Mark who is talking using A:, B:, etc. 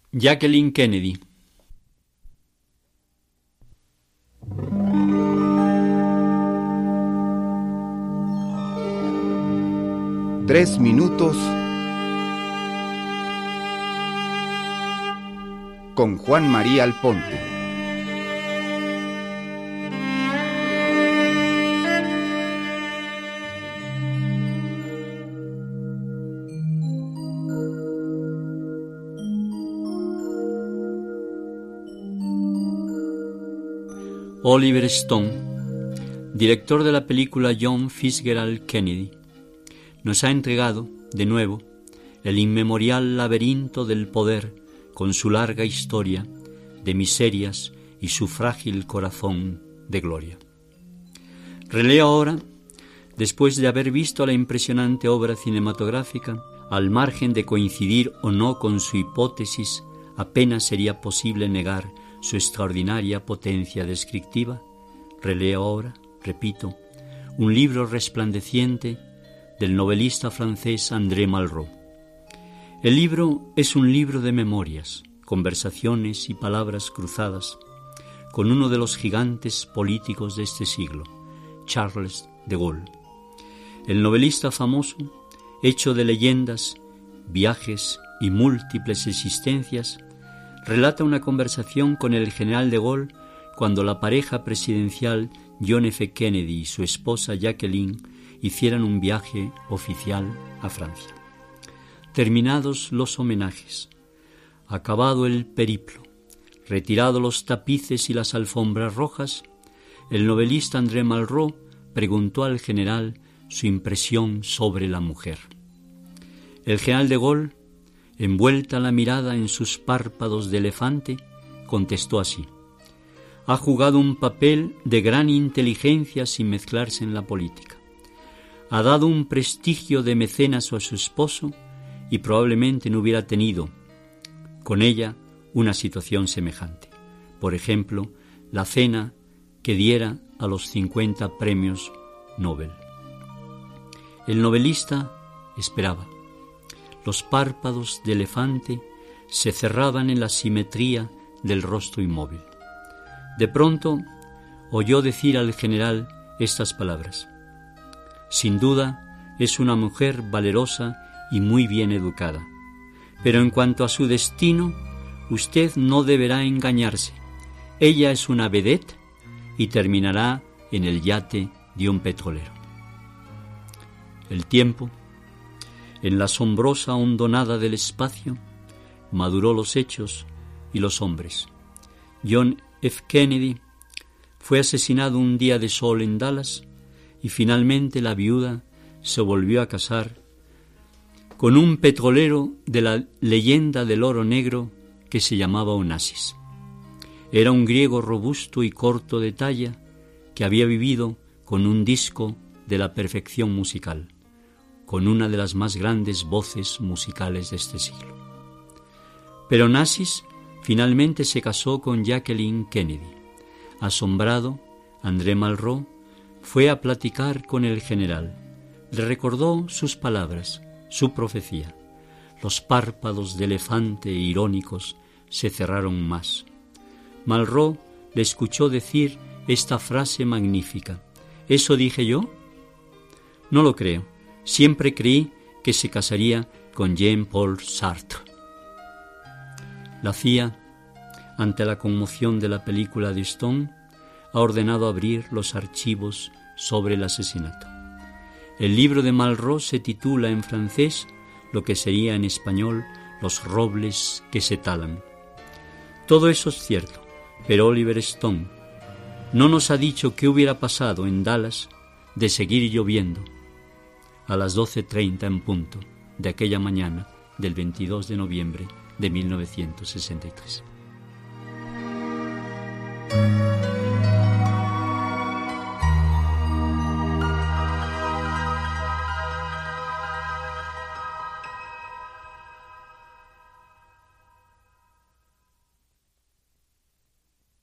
A: Jacqueline Kennedy.
B: Tres minutos con Juan María Alponte.
A: Oliver Stone, director de la película John Fitzgerald Kennedy, nos ha entregado, de nuevo, el inmemorial laberinto del poder con su larga historia de miserias y su frágil corazón de gloria. Releo ahora, después de haber visto la impresionante obra cinematográfica, al margen de coincidir o no con su hipótesis, apenas sería posible negar su extraordinaria potencia descriptiva. Releo ahora, repito, un libro resplandeciente del novelista francés André Malraux. El libro es un libro de memorias, conversaciones y palabras cruzadas con uno de los gigantes políticos de este siglo, Charles de Gaulle. El novelista famoso, hecho de leyendas, viajes y múltiples existencias, relata una conversación con el general de Gaulle cuando la pareja presidencial John F. Kennedy y su esposa Jacqueline hicieran un viaje oficial a Francia. Terminados los homenajes, acabado el periplo, retirados los tapices y las alfombras rojas, el novelista André Malraux preguntó al general su impresión sobre la mujer. El general de Gaulle, envuelta la mirada en sus párpados de elefante, contestó así: ha jugado un papel de gran inteligencia sin mezclarse en la política. Ha dado un prestigio de mecenas a su esposo y probablemente no hubiera tenido con ella una situación semejante. Por ejemplo, la cena que diera a los 50 premios Nobel. El novelista esperaba. Los párpados de elefante se cerraban en la simetría del rostro inmóvil. De pronto oyó decir al general estas palabras: sin duda es una mujer valerosa y muy bien educada, pero en cuanto a su destino, usted no deberá engañarse. Ella es una vedette y terminará en el yate de un petrolero. El tiempo, en la asombrosa hondonada del espacio, maduró los hechos y los hombres. John F. Kennedy fue asesinado un día de sol en Dallas y finalmente la viuda se volvió a casar con un petrolero de la leyenda del oro negro que se llamaba Onassis. Era un griego robusto y corto de talla que había vivido con un disco de la perfección musical, con una de las más grandes voces musicales de este siglo. Pero Onassis finalmente se casó con Jacqueline Kennedy. Asombrado, André Malraux fue a platicar con el general. Le recordó sus palabras, su profecía. Los párpados de elefante irónicos se cerraron más. Malraux le escuchó decir esta frase magnífica: ¿eso dije yo? No lo creo. Siempre creí que se casaría con Jean-Paul Sartre. La CIA, ante la conmoción de la película de Stone, ha ordenado abrir los archivos sobre el asesinato. El libro de Malraux se titula en francés lo que sería en español Los robles que se talan. Todo eso es cierto, pero Oliver Stone no nos ha dicho qué hubiera pasado en Dallas de seguir lloviendo a las 12:30 en punto de aquella mañana del 22 de noviembre de 1963.